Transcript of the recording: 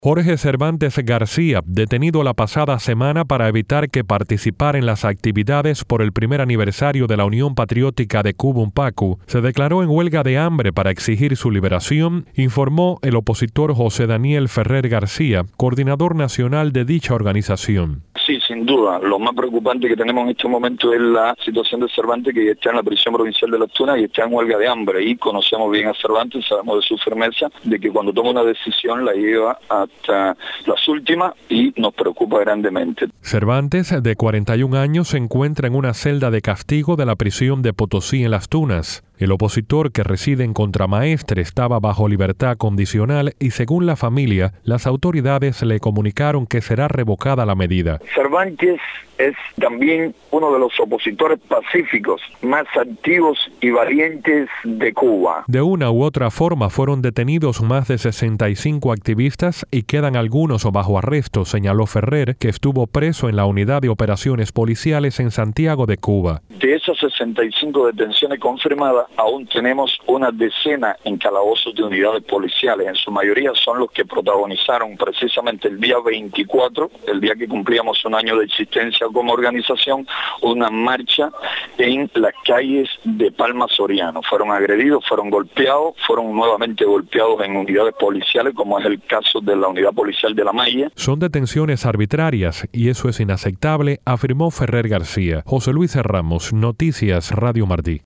Jorge Cervantes García, detenido la pasada semana para evitar que participara en las actividades por el primer aniversario de la Unión Patriótica de Cuba UNPACU, se declaró en huelga de hambre para exigir su liberación, informó el opositor José Daniel Ferrer García, coordinador nacional de dicha organización. Sí, sin duda. Lo más preocupante que tenemos en este momento es la situación de Cervantes, que está en la prisión provincial de Las Tunas y está en huelga de hambre. Y conocemos bien a Cervantes, sabemos de su firmeza, de que cuando toma una decisión la lleva hasta las últimas y nos preocupa grandemente. Cervantes, de 41 años, se encuentra en una celda de castigo de la prisión de Potosí en Las Tunas. El opositor, que reside en Contramaestre, estaba bajo libertad condicional y, según la familia, las autoridades le comunicaron que será revocada la medida. Cervantes es también uno de los opositores pacíficos más activos y valientes de Cuba. De una u otra forma fueron detenidos más de 65 activistas y quedan algunos bajo arresto, señaló Ferrer, que estuvo preso en la Unidad de Operaciones Policiales en Santiago de Cuba. De esas 65 detenciones confirmadas, aún tenemos una decena en calabozos de unidades policiales. En su mayoría son los que protagonizaron precisamente el día 24, el día que cumplíamos un año de existencia como organización, una marcha en las calles de Palma Soriano. Fueron agredidos, fueron golpeados, fueron nuevamente golpeados en unidades policiales, como es el caso de la unidad policial de La Maya. Son detenciones arbitrarias y eso es inaceptable, afirmó Ferrer García. José Luis Ramos, Noticias Radio Martí.